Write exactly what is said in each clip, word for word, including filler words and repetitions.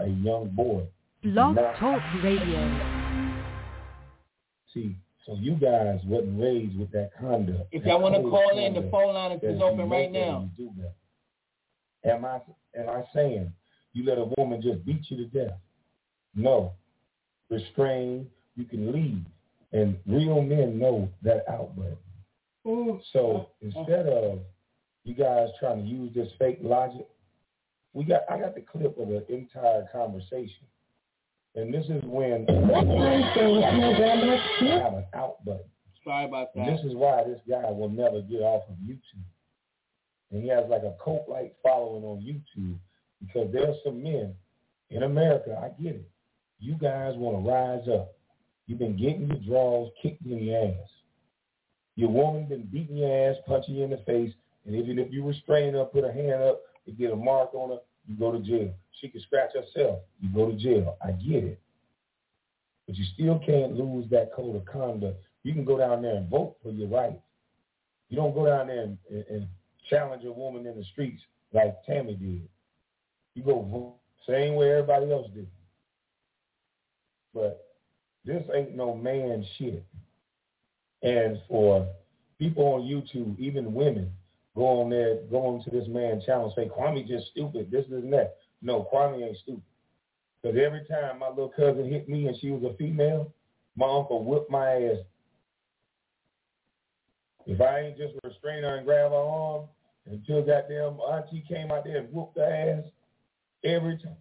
a young boy. Blog Not, Talk Radio. See, so you guys wasn't raised with that conduct. If y'all want to call in, the phone line is open right now. You do that. Am I, am I saying you let a woman just beat you to death? No. Restrain, you can leave. And real men know that outlet. So instead of you guys trying to use this fake logic, we got I got the clip of the entire conversation. And this is when I have an out button. Sorry about that. And this is why this guy will never get off of YouTube. And he has like a cult-like following on YouTube because there's some men in America, I get it. You guys want to rise up. You've been getting your draws kicked in the ass. Your woman been beating your ass, punching you in the face, and even if you restrain her, put her hand up, you get a mark on her, you go to jail. She can scratch herself, you go to jail. I get it. But you still can't lose that code of conduct. You can go down there and vote for your rights. You don't go down there and, and, and challenge a woman in the streets like Tammy did. You go vote same way everybody else did. But this ain't no man shit. And for people on YouTube, even women, go on there, go on to this man's channel and say, Kwame just stupid, this, this, and that. No, Kwame ain't stupid. Because every time my little cousin hit me and she was a female, my uncle whipped my ass. If I ain't just restrain her and grab her arm until goddamn auntie came out there and whooped her ass, every time.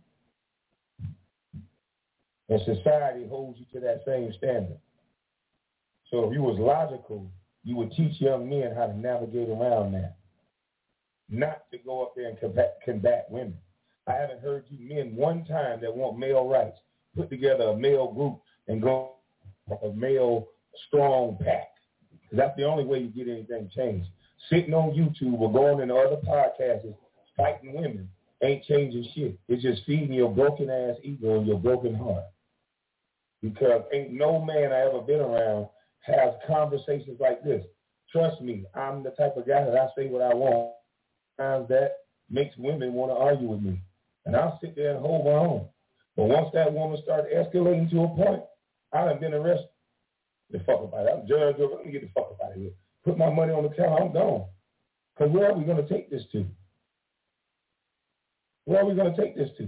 And society holds you to that same standard. So if you was logical, you would teach young men how to navigate around that. Not to go up there and combat, combat women. I haven't heard you men one time that want male rights put together a male group and go a male strong pack. That's the only way you get anything changed. Sitting on YouTube or going into other podcasts fighting women ain't changing shit. It's just feeding your broken ass ego and your broken heart. Because ain't no man I ever been around has conversations like this. Trust me, I'm the type of guy that I say what I want. Sometimes that makes women want to argue with me. And I'll sit there and hold my own. But once that woman started escalating to a point, I done been arrested. The fuck about it. I'm judge. Let me get the fuck up out of here. Put my money on the counter. I'm gone. Because where are we going to take this to? Where are we going to take this to?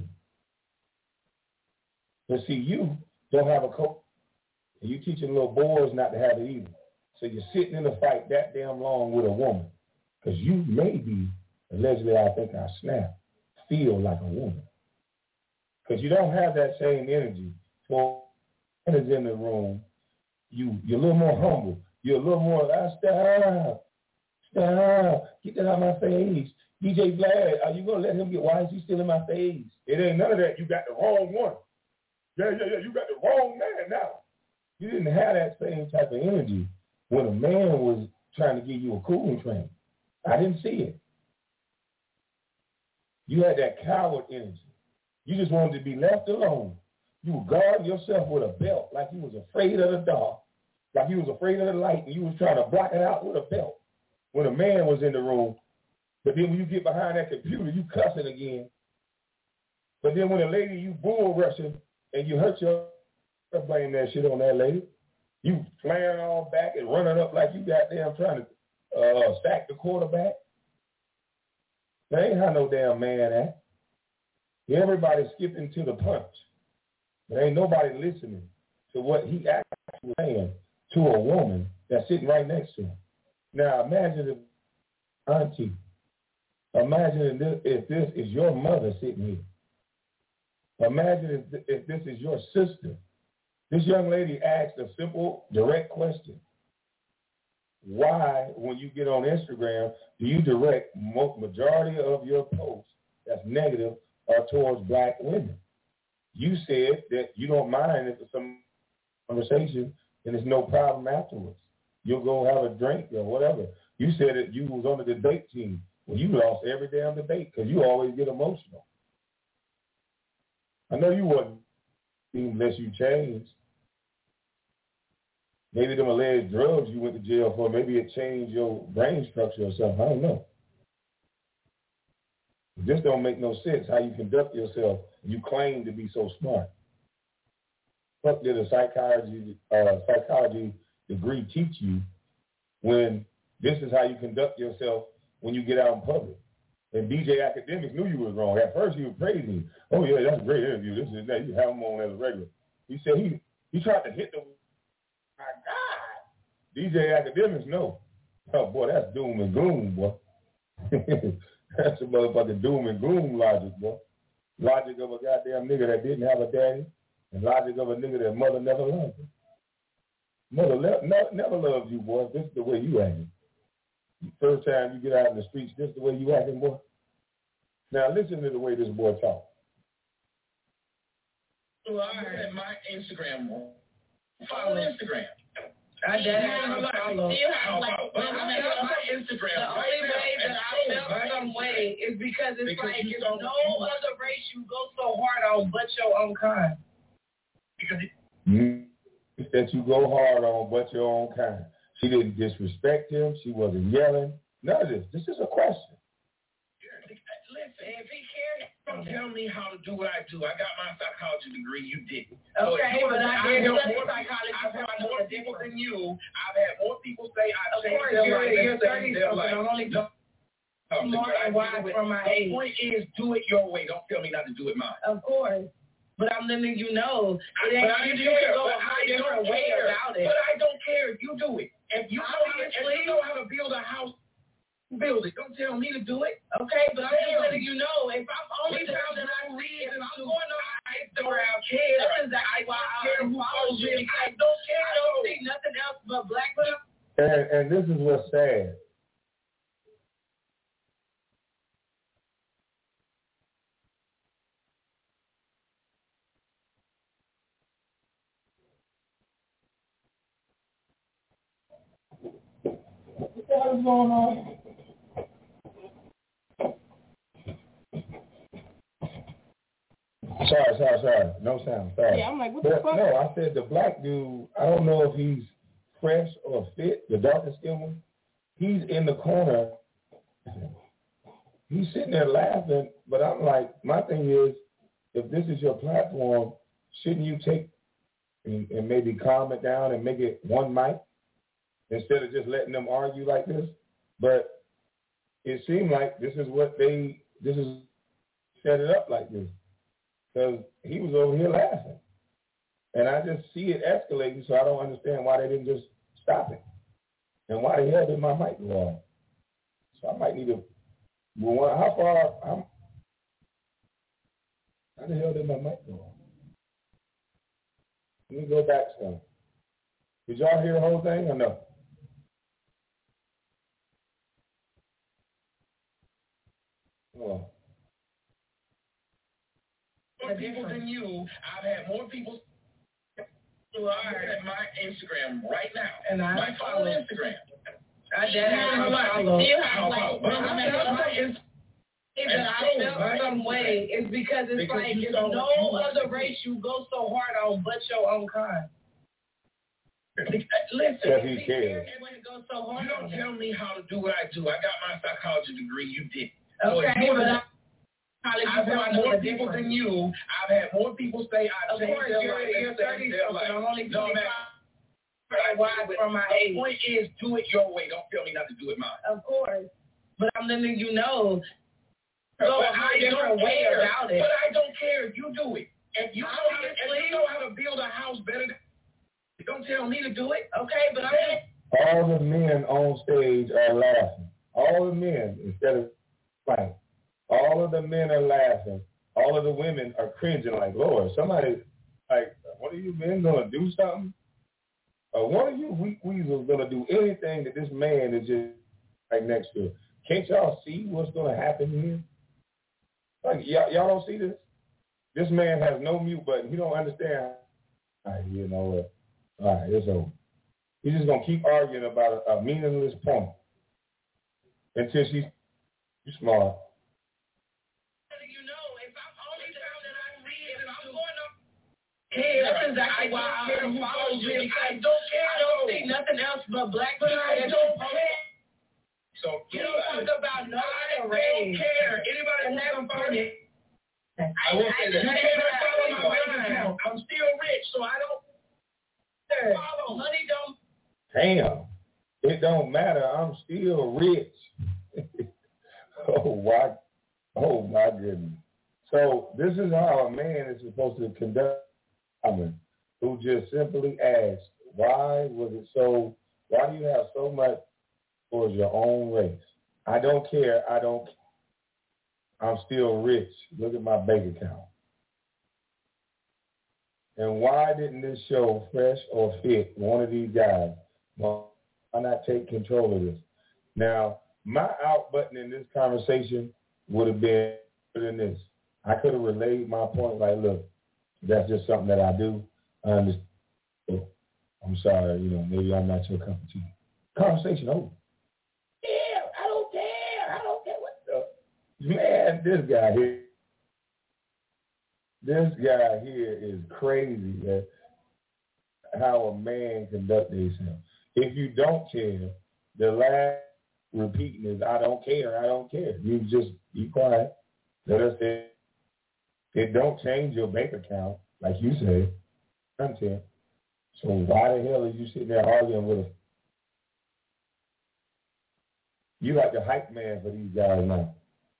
But see, you don't have a coach. And you teaching little boys not to have it either. So you're sitting in a fight that damn long with a woman. Because you maybe, allegedly, I think I snap, feel like a woman. Because you don't have that same energy. So when it's in the room, you, you're a little more humble. You're a little more, ah, stop, stop, get that out of my face. D J Vlad, are you going to let him get, why is he still in my face? It ain't none of that. You got the wrong one. Yeah, yeah, yeah, you got the wrong man now. You didn't have that same type of energy when a man was trying to give you a cooling train. I didn't see it. You had that coward energy. You just wanted to be left alone. You were guarding yourself with a belt like you was afraid of the dark, like you was afraid of the light, and you was trying to block it out with a belt when a man was in the room. But then when you get behind that computer, you cussing again. But then when a lady, you bull rushing and you hurt your, blame that shit on that lady. You flaring all back and running up like you goddamn trying to uh, sack the quarterback. That ain't how no damn man act. Everybody's skipping to the punch. But ain't nobody listening to what he actually saying to a woman that's sitting right next to him. Now imagine if auntie, imagine if this is your mother sitting here. Imagine if, if this is your sister. This young lady asked a simple, direct question. Why, when you get on Instagram, do you direct most majority of your posts that's negative are towards black women? You said that you don't mind if it's some conversation and it's no problem afterwards. You'll go have a drink or whatever. You said that you was on the debate team. Well, you lost every damn debate because you always get emotional. I know you wasn't unless you changed. Maybe them alleged drugs you went to jail for, maybe it changed your brain structure or something. I don't know. It just don't make no sense how you conduct yourself You claim to be so smart. What did a psychology uh, psychology degree teach you when this is how you conduct yourself when you get out in public? And D J Academics knew you was wrong. At first, he was praising you. Oh, yeah, that's a great interview. This is that. You have him on as a regular. He said he, he tried to hit the, my God. D J Academics know. Oh, boy, that's doom and gloom, boy. That's a motherfucking doom and gloom logic, boy. Logic of a goddamn nigga that didn't have a daddy, and logic of a nigga that mother never loved him. Mother le- ne- never loved you, boy. This is the way you acting. First time you get out in the streets, this is the way you acting, boy. Now listen to the way this boy talk. Well, I at my Instagram. Follow Instagram. I did have follow. Still have like, but I mean, my Instagram. The only way that I felt some way is because it's because like, you if don't, no other race you go so hard on but your own kind. Because it, mm-hmm. That you go hard on but your own kind. She didn't disrespect him. She wasn't yelling. None of this. This is a question. Listen, if he cared, don't tell me how to do what I do. I got my psychology degree. You didn't. Okay, so but I I did more psychology. I've had more people than you. I've had more people say I of changed course, their you're, life. You're thirty their something. life. I'm only no. smart and wise from my age. The point is, do it your way. Don't tell me not to do it mine. Of course. But I'm letting you know. It but I you don't care. go But a I different don't way care. about it. But I don't care if you do it. If you know how to, if you know how to build a house, build it. Don't tell me to do it. Okay, but I'm just letting you know. If I'm only but found that I read, if I'm going on Instagram, care. That's exactly why I care who follows you. I don't care. I don't see nothing else but black people. And, and this is what's sad. What the hell is going on? Sorry, sorry, sorry. No sound. Sorry. Yeah, I'm like, what but, the fuck? No, I said the black dude, I don't know if he's fresh or fit, the darker skinned one. He's in the corner. He's sitting there laughing, but I'm like, my thing is, if this is your platform, shouldn't you take and, and maybe calm it down and make it one mic instead of just letting them argue like this? But it seemed like this is what they, this is set it up like this. Because he was over here laughing. And I just see it escalating, so I don't understand why they didn't just stop it. And why the hell did my mic go off? So I might need to, well, how far, I'm, how the hell did my mic go off? Let me go back some. Did y'all hear the whole thing or no? Oh. More people than you. I've had more people who are at my Instagram right now. And I my follow Instagram. I did have follow. Still have like, but I'm not my Instagram. That I felt some way is because it's because like, if don't, no other race you go so hard on but your own kind. Listen, if he cares. Go so hard you don't on tell me how to do what I do. I got my psychology degree. You did. Okay, so but I, I've had more people than you. I've had more people say I changed course, their you're, life. You're thirty something. I'm only no, twenty-five. Wise from my age. The point is, do it your way. Don't tell me not to do it mine. Of course. But I'm letting you know. Go a I different don't way care. about it. But I don't care if you do it. If you know how to, if you know how to build a house better than, don't tell me to do it. Okay, but I'm all the men on stage are laughing. All the men, instead of fighting. All of the men are laughing. All of the women are cringing like, Lord, somebody, like, one of you men going to do something? Or one of you weak weasels going to do anything that this man is just right next to? Can't y'all see what's going to happen here? Like, y'all, y'all don't see this? This man has no mute button. He don't understand. All right, you know what? All right, it's over. He's just going to keep arguing about a, a meaningless point until she's she's smart. You know, if I'm only found that I read, if I'm going to care. That's exactly I why I care who follow you. I don't care. I don't see nothing else but black people. I don't care. So you don't talk about no other race. I don't care. Anybody who's who's funny. I will say that. You cannot follow my bank account. I'm still rich, so I don't follow. Money don't. Damn. It don't matter. I'm still rich. oh, my, oh, my goodness. So this is how a man is supposed to conduct a woman who just simply asks, why was it so, why do you have so much towards your own race? I don't care. I don't care. I'm still rich. Look at my bank account. And why didn't this show Fresh or Fit one of these guys? Well, why not take control of this? Now, my out button in this conversation would have been better than this. I could have relayed my point like, look, that's just something that I do. I understand. I'm sorry, you know, maybe I'm not your cup of tea. Conversation over. Yeah, I don't care. I don't care what the man, this guy here. This guy here is crazy at how a man conducts himself. If you don't care, the last repeating is, I don't care, I don't care. You just be quiet. Let us say, it don't change your bank account, like you said, content. So why the hell are you sitting there arguing with us? You like the hype man for these guys now.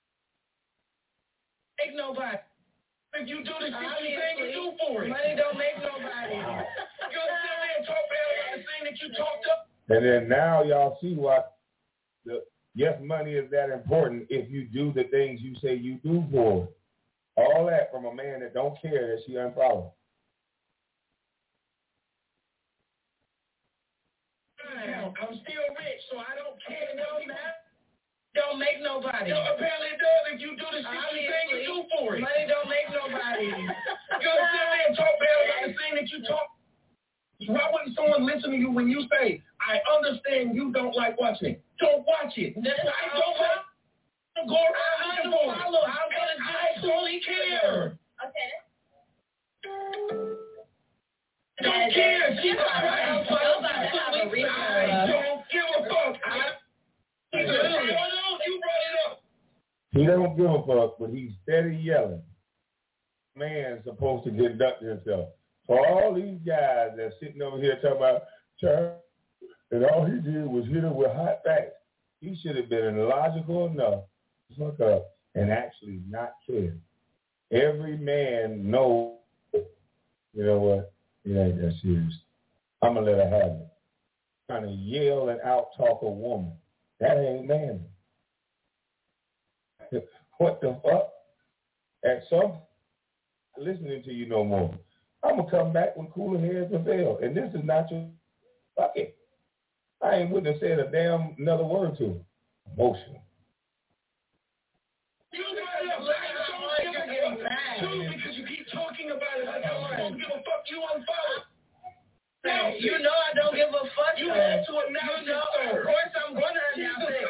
Make nobody. If you do the shit you think you do for it. Money don't make nobody. You're sit there and talk bad about the thing that you talked up. And then now y'all see what the yes, money is that important if you do the things you say you do for it. All that from a man that don't care that she unfollowed. I'm still rich, so I don't care. It don't matter. Don't make nobody. No, apparently it does if you do the shit you think you do for it. Money don't make nobody. You're sit there and talk bad about the thing that you talk. Why wouldn't someone listen to you when you say, I understand you don't like watching it? Don't watch it. That's why I don't want to go around looking for it. I'm going to I totally care. Okay. Don't care. She's all right. I'm absolutely. I don't give a fuck. I don't know. You brought it up. He don't give a fuck, but he's steady yelling. Man's supposed to conduct himself. For all these guys that's sitting over here talking about Charles, and all he did was hit her with hot facts. He should have been logical enough to fuck up and actually not care. Every man knows, you know what, it ain't that serious. I'm going to let her have it. Trying to yell and out-talk a woman. That ain't manly. What the fuck? At some, listening to you no more. I'm going to come back when cooler heads prevail. And this is not your, fuck it. I ain't wouldn't have said a damn another word to him. Emotional. You got it. I don't give a fuck. Too, because you keep talking about it. I don't give a fuck. You unfollow. No, you know I don't give a fuck. You have to announce it, sir. Of course I'm going to announce it.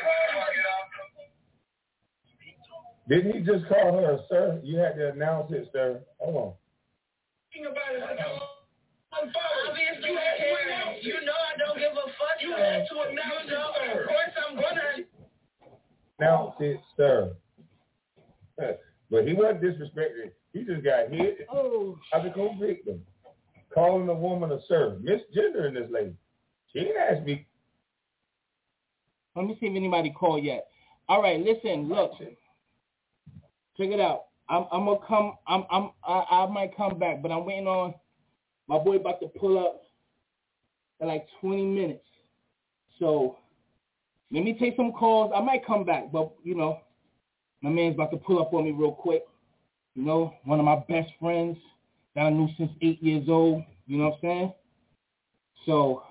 Didn't he just call her a sir? You had to announce it, sir. Hold on. About it. I don't unfollow. Obviously, you, have to announce you know I don't give a fuck. You have to announce it, sir. Of course I'm going to announce it, sir. But he wasn't disrespected. He just got hit oh. as a co-victim. Calling a woman a sir. Misgendering this lady. She didn't ask me. Let me see if anybody called yet. All right, listen, look. Check it out. I'm, I'm gonna come. I'm. I'm. I, I might come back, but I'm waiting on my boy about to pull up in like twenty minutes. So let me take some calls. I might come back, but you know, my man's about to pull up on me real quick. You know, one of my best friends that I knew since eight years old. You know what I'm saying? So,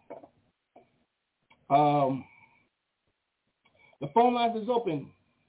um, the phone lines is open.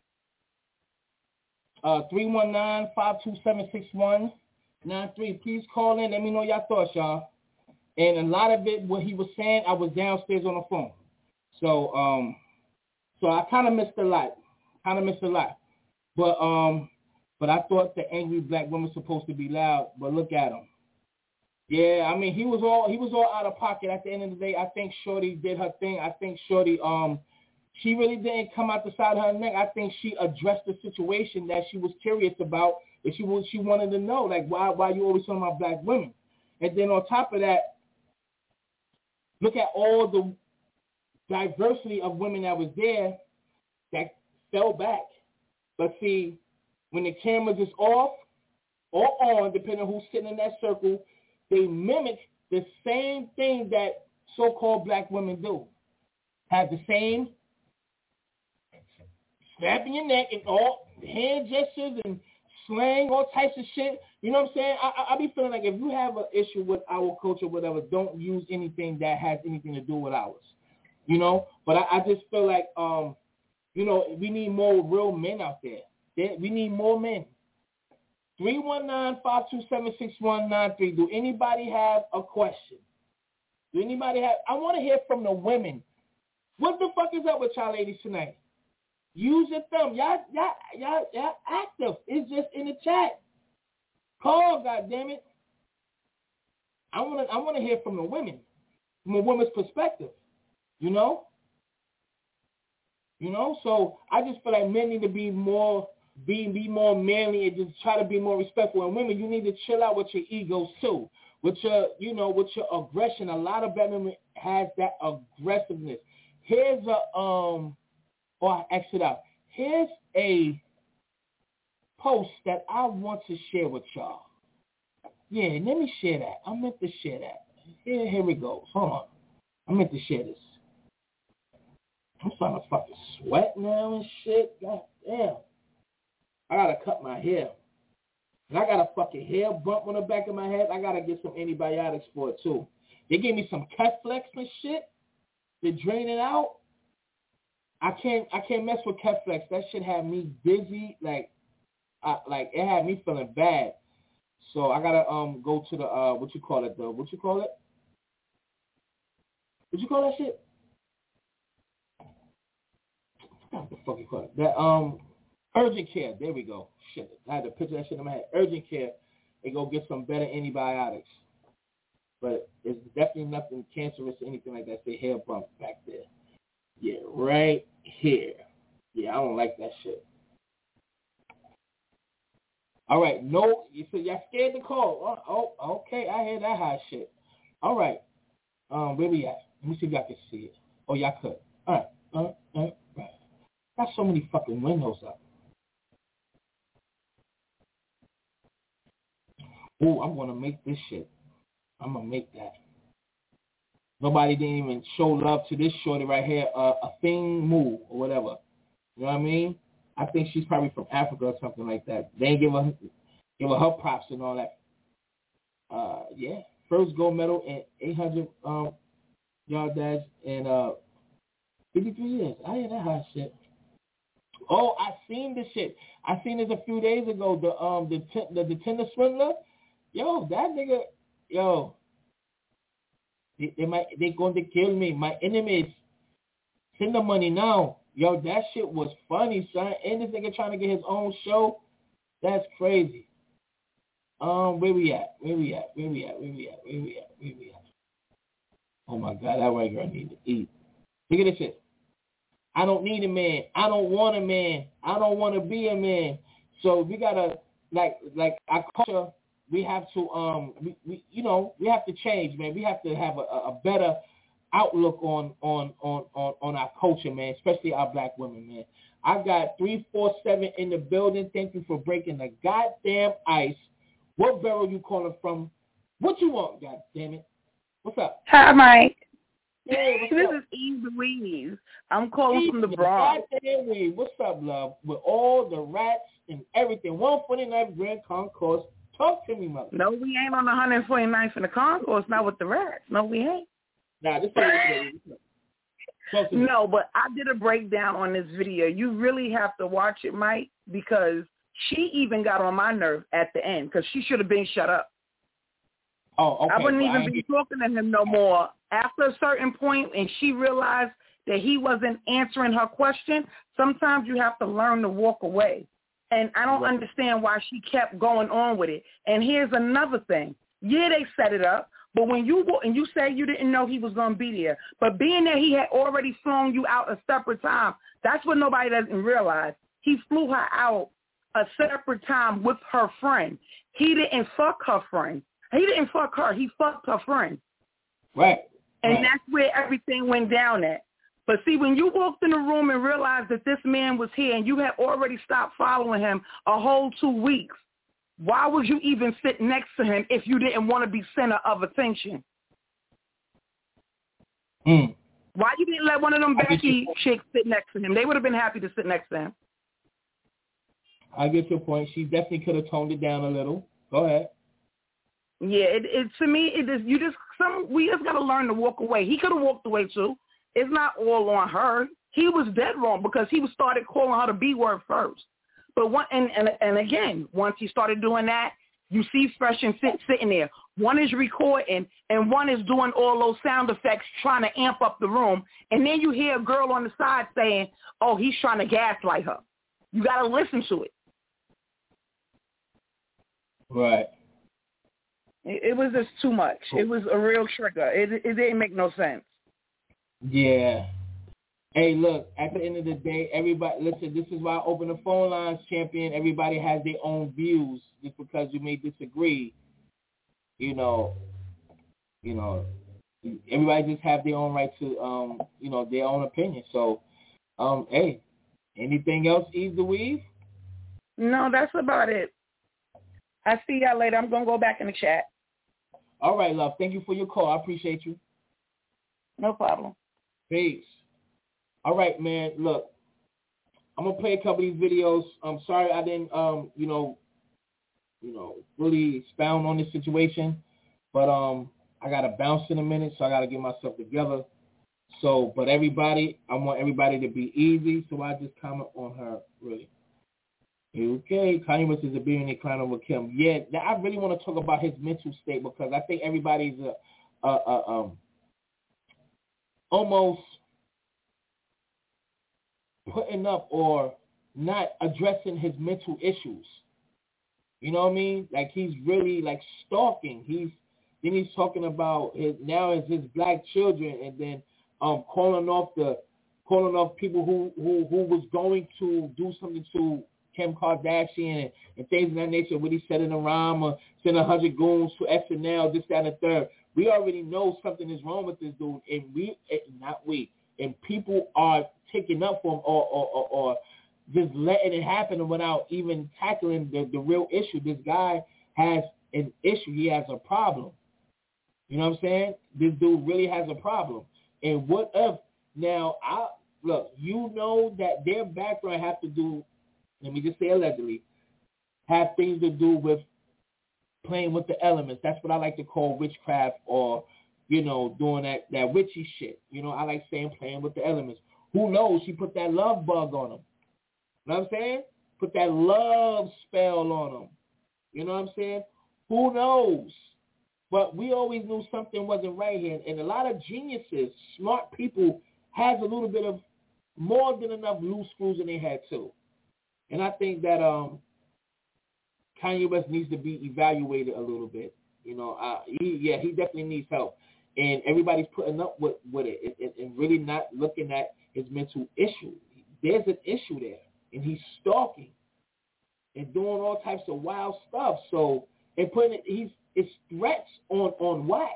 Uh, three one nine, five two seven, six one nine three. Please call in. Let me know your thoughts, y'all. And a lot of it, what he was saying, I was downstairs on the phone. So, um, so I kind of missed a lot. Kind of missed a lot. But, um, but I thought the angry black woman was supposed to be loud. But look at him. Yeah, I mean, he was all he was all out of pocket. At the end of the day, I think Shorty did her thing. I think Shorty, um. She really didn't come out the side of her neck. I think she addressed the situation that she was curious about, But she she wanted to know, like, why why you always talking about black women? And then on top of that, look at all the diversity of women that was there that fell back. But see, when the cameras is off or on, depending on who's sitting in that circle, they mimic the same thing that so-called black women do. Have the same snapping your neck and all hand gestures and slang, all types of shit. You know what I'm saying? I, I, I be feeling like if you have an issue with our culture, whatever, don't use anything that has anything to do with ours. You know? But I, I just feel like, um, you know, we need more real men out there. there we need more men. three one nine, five two seven, six one nine three. Do anybody have a question? Do anybody have? I want to hear from the women. What the fuck is up with y'all ladies tonight? Use your thumb. Y'all, y'all, y'all, y'all active. It's just in the chat. Call, goddammit. I want to I want to hear from the women, from a woman's perspective. You know? You know? So I just feel like men need to be more, be, be more manly and just try to be more respectful. And women, you need to chill out with your egos too. With your, you know, with your aggression. A lot of black women has that aggressiveness. Here's a, um, or I exit out. Here's a post that I want to share with y'all. Yeah, let me share that. I meant to share that. Here, here it goes. Hold on. I meant to share this. I'm starting to fucking sweat now and shit. God damn. I gotta cut my hair. And I got a fucking hair bump on the back of my head. I gotta get some antibiotics for it too. They gave me some Keflex and shit to drain it out. I can't I can't mess with Keflex. That shit had me dizzy. Like I, like it had me feeling bad. So I gotta um go to the uh what you call it though? What you call it? What you call that shit? What the fuck you call it? That um urgent care. There we go. Shit. I had to picture that shit in my head. Urgent care and go get some better antibiotics. But it's definitely nothing cancerous or anything like that. Say hair bump back there. Yeah, right here. Yeah, I don't like that shit. All right, no, you said y'all scared to call. Oh, oh, okay, I hear that high shit. All right, um, where we at? Let me see if y'all can see it. Oh, y'all could. All right, all right, all right. Got so many fucking windows up. Ooh, I'm gonna make this shit. I'm gonna make that. Nobody didn't even show love to this shorty right here, uh, a thing move or whatever. You know what I mean? I think she's probably from Africa or something like that. They ain't give her, give her her props and all that. Uh, yeah, first gold medal in eight hundred um, yard dash in uh, fifty-three years. I hear that hot shit. Oh, I seen this shit. I seen this a few days ago. The um the the, the Tinder swindler. Yo, that nigga. Yo. They, they might they going to kill me. My enemies. Send the money now. Yo, that shit was funny, son. And this nigga trying to get his own show. That's crazy. Um, where we at? Where we at? Where we at? Where we at? Where we at? Where we at? Oh my God, that white girl need to eat. Look at this shit. I don't need a man. I don't want a man. I don't want to be a man. So we gotta like like our culture. We have to um we, we you know we have to change, man. We have to have a, a better outlook on on on on on our culture, man. Especially our black women, man. I got three four seven in the building. Thank you for breaking the goddamn ice. What borough you calling from? What you want? God damn it. What's up? Hi, Mike. Hey, this up? is Eve Louise. I'm calling Eve, from the Bronx. Goddamn, what's up, love? With all the rats and everything. one forty-ninth Grand Concourse. Talk to me, mother. No, we ain't on one forty-ninth in the Concourse, not with the rats. No, we ain't. Nah, this is No, but I did a breakdown on this video. You really have to watch it, Mike, because she even got on my nerve at the end because she should have been shut up. Oh, okay. I wouldn't well, even I be talking to him no more. After a certain point, and she realized that he wasn't answering her question, sometimes you have to learn to walk away. And I don't right. understand why she kept going on with it. And here's another thing. Yeah, they set it up. But when you go, and you say you didn't know he was going to be there, but being that he had already flown you out a separate time, that's what nobody doesn't realize. He flew her out a separate time with her friend. He didn't fuck her friend. He didn't fuck her. He fucked her friend. Right. And right. that's where everything went down at. But see, when you walked in the room and realized that this man was here and you had already stopped following him a whole two weeks, why would you even sit next to him if you didn't want to be center of attention? Mm. Why you didn't let one of them Becky chicks sit next to him? They would have been happy to sit next to him. I get your point. She definitely could have toned it down a little. Go ahead. Yeah, it, it to me, it is. You just some. We just got to learn to walk away. He could have walked away too. It's not all on her. He was dead wrong because he was started calling her the B word first. But one and and, and again, once he started doing that, you see Fresh and sit, sitting there. One is recording and one is doing all those sound effects, trying to amp up the room. And then you hear a girl on the side saying, "Oh, he's trying to gaslight her." You got to listen to it. Right. It, it was just too much. It was a real trigger. It, it didn't make no sense. Yeah. Hey, look, at the end of the day, everybody, listen, this is why I open the phone lines, champion. Everybody has their own views. Just because you may disagree, you know, you know, everybody just have their own right to, um, you know, their own opinion. So, um, hey, anything else, Eve the Weave? No, that's about it. I see y'all later. I'm going to go back in the chat. All right, love. Thank you for your call. I appreciate you. No problem. Peace. All right, man. Look, I'm gonna play a couple of these videos. I'm sorry I didn't, um, you know, you know, really expound on this situation, but um, I gotta bounce in a minute, so I gotta get myself together. So, but everybody, I want everybody to be easy, so I just comment on her really. Okay, Kanye West is a billionaire clown over Kim. Yeah, I really want to talk about his mental state because I think everybody's a, a, a um. almost putting up or not addressing his mental issues. You know what I mean? Like he's really like stalking. He's then he's talking about his now is his black children and then um calling off the calling off people who who, who was going to do something to Kim Kardashian and, and things of that nature. What he said in a rhyme or send a hundred goons to S N L, this, that, and the third. We already know something is wrong with this dude, and we, not we, and people are taking up for him or, or, or, or just letting it happen without even tackling the, the real issue. This guy has an issue. He has a problem. You know what I'm saying? This dude really has a problem. And what if, now, I look, you know that their background have to do, let me just say allegedly, have things to do with playing with the elements. That's what I like to call witchcraft or, you know, doing that, that witchy shit. You know, I like saying playing with the elements. Who knows? She put that love bug on him. You know what I'm saying? Put that love spell on him. You know what I'm saying? Who knows? But we always knew something wasn't right here. And a lot of geniuses, smart people, has a little bit of more than enough loose screws in their head too. And I think that um, Kanye West needs to be evaluated a little bit. You know, uh, he, yeah, he definitely needs help. And everybody's putting up with, with it and, and really not looking at his mental issue. There's an issue there. And he's stalking and doing all types of wild stuff. So, and putting it, he's, it's threats on, on wax.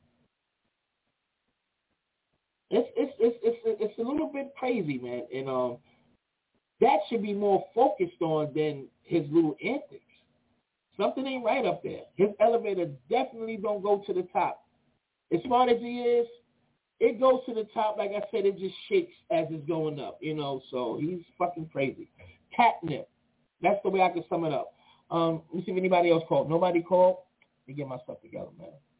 It's, it's, it's, it's, it's a little bit crazy, man. And um, that should be more focused on than his little antics. Something ain't right up there. His elevator definitely don't go to the top. As smart as he is, it goes to the top. Like I said, it just shakes as it's going up, you know, so he's fucking crazy. Catnip. That's the way I can sum it up. Um, let me see if anybody else called. Nobody called? Let me get myself together, man.